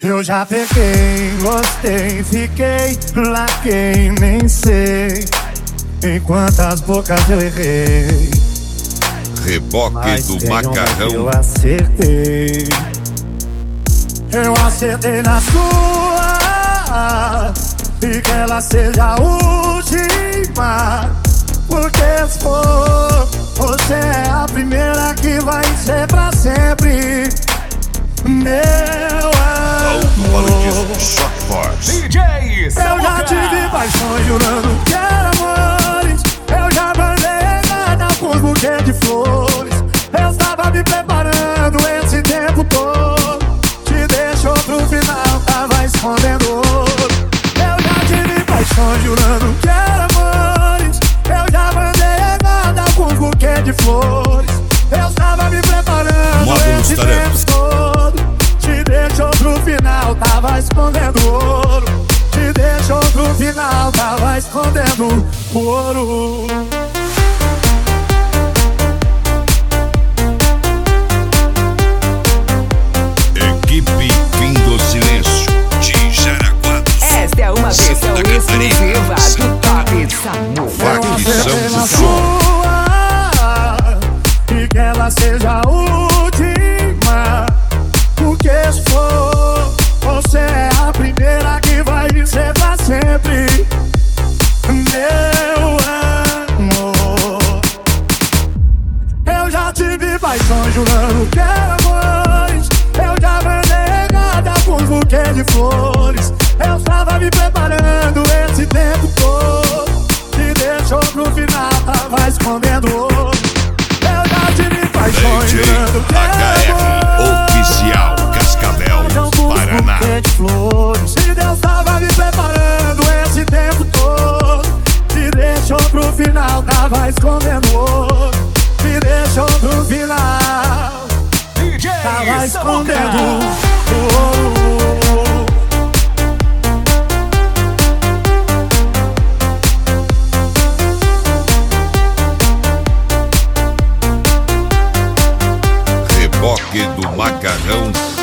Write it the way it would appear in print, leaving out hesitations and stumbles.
Eu já peguei, gostei, fiquei, laquei, nem sei em quantas bocas eu errei. Reboque Mas do tem uma Macarrão. que eu acertei. Eu acertei na sua, e que ela seja a última. Porque se for, você é a primeira que vai ser pra sempre. Meu amor, Shock Force. DJ eu já tive paixões jurando que era amores. Eu já mandei nada com um buquê de flores. Eu estava me preparando esse tempo todo. Te deixou pro final, tava escondendo ouro. Eu já tive paixões jurando que era amores. Eu já mandei nada com um buquê de flores. Eu estava me preparando Módulos esse Tarefa. tempo todo. Te deixou pro final, tava escondendo ouro. Te deixou pro final, tava escondendo ouro. Equipe Fim do Silêncio de Jaraguá do Sul. Esta é uma versão Santa Catarina. exclusiva do Top Samu. Facção Eu na Suzão. sua, e que ela seja a última. Porque se for, você é a primeira que vai ser pra sempre. Meu amor, eu já tive paixões jurando que era amores. Eu já mandei nada com um buquê de flores. Eu estava me preparando esse tempo todo. Te deixou pro final, tava escondendo ouro. Eu já tive paixões DJ jurando que era HR amores. Oficial Cascavel, Paraná. De flores. E Deus tava me preparando esse tempo todo. Te deixou pro final, tava escondendo ouro. Te deixou pro final, DJ tava escondendo Samuca. ouro. Reboque do Macarrão